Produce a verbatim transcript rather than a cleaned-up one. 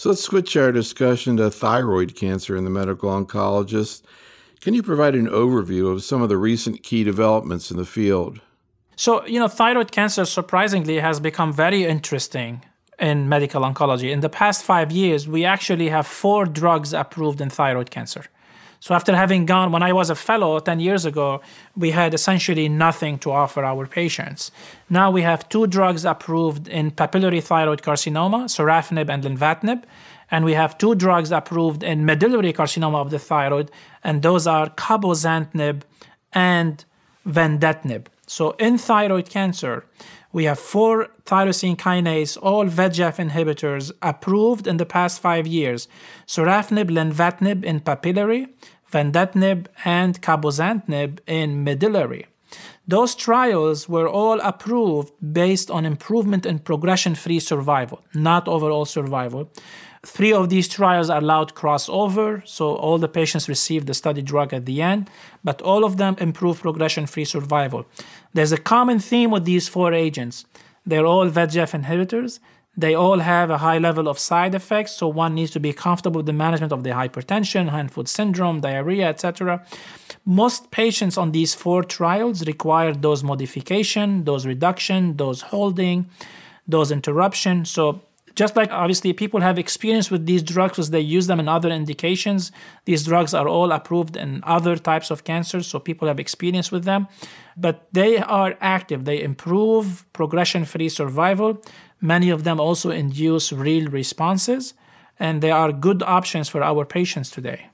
So let's switch our discussion to thyroid cancer in the medical oncologist. Can you provide an overview of some of the recent key developments in the field? So, you know, thyroid cancer surprisingly has become very interesting in medical oncology. In the past five years, we actually have four drugs approved in thyroid cancer. So after having gone, when I was a fellow ten years ago, we had essentially nothing to offer our patients. Now we have two drugs approved in papillary thyroid carcinoma, sorafenib and lenvatinib, and we have two drugs approved in medullary carcinoma of the thyroid, and those are cabozantinib and vandetanib. So in thyroid cancer, we have four tyrosine kinase, all V E G F inhibitors approved in the past five years. Sorafenib, lenvatinib in papillary, vandetanib, and cabozantinib in medullary. Those trials were all approved based on improvement in progression-free survival, not overall survival. Three of these trials allowed crossover, so all the patients received the study drug at the end, but all of them improved progression-free survival. There's a common theme with these four agents. They're all V E G F inhibitors. They all have a high level of side effects, so one needs to be comfortable with the management of the hypertension, hand-foot syndrome, diarrhea, et cetera. Most patients on these four trials required dose modification, dose reduction, dose holding, dose interruption. So just like obviously people have experience with these drugs because they use them in other indications, these drugs are all approved in other types of cancers, so people have experience with them. But they are active. They improve progression-free survival. Many of them also induce real responses, and they are good options for our patients today.